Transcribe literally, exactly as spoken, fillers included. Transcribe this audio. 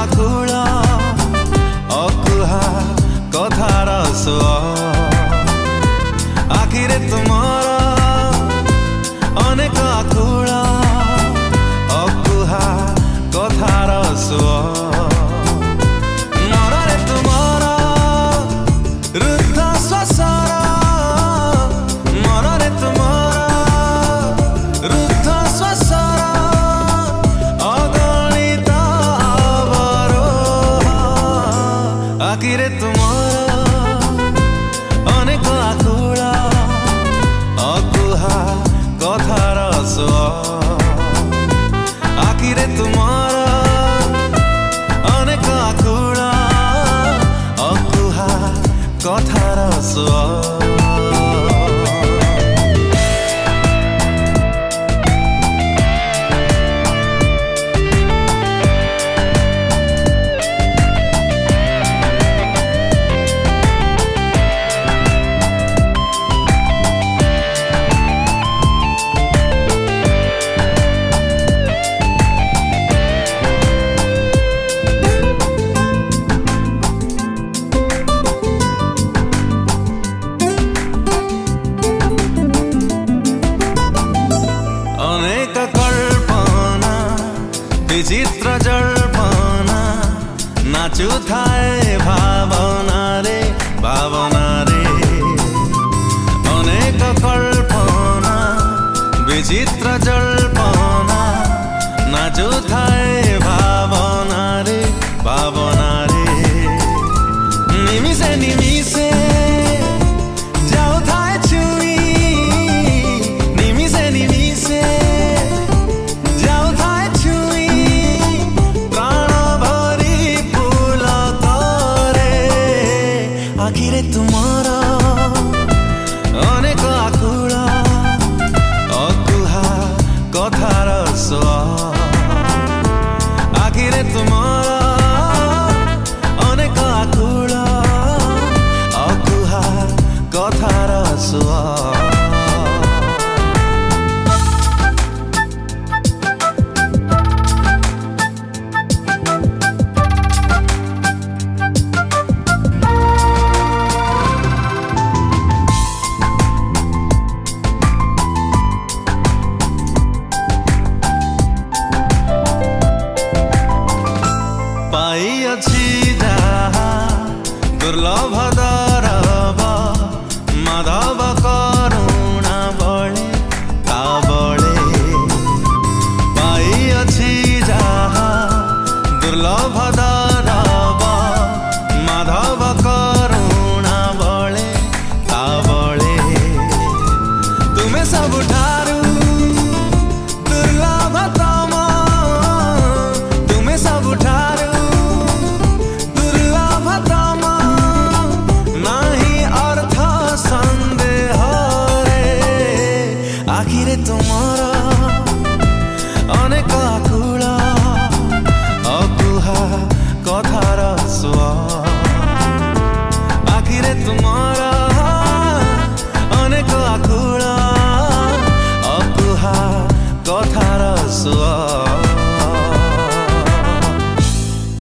आकुल अकुहा कथार स्वर आखिरे तुमर अनेक आकुल अकुहा कथार स्वर मररे तुमर रुद्ध श्वासर मररे तुमर रुद्ध श्वासर अगणित अवरोह आखिरे तुमर अनेक आकुल अकुहा कथार स्वर आखिरे तुमर अनेक आकुल अकुहा कथार स्वर अनेक कल्पना विचित्र जल्पना नाचु थाए भावना रे भावना रे अनेक कल्पना विचित्र जल्पना नाचु थाए भावना रे भावना रे निमिषे निमिषे जाऊ थाए छुई निमिषे निमिषे आखिरे तुमर अनेक आकुल अकुहा कथार स्वर आखिरे तुमर अनेक आकुल अकुहा कथार स्वर पाइअछि जहा दुर्लभ दरब माधव करुणा बळे ता बळे पाइअछि जहा दुर्लभ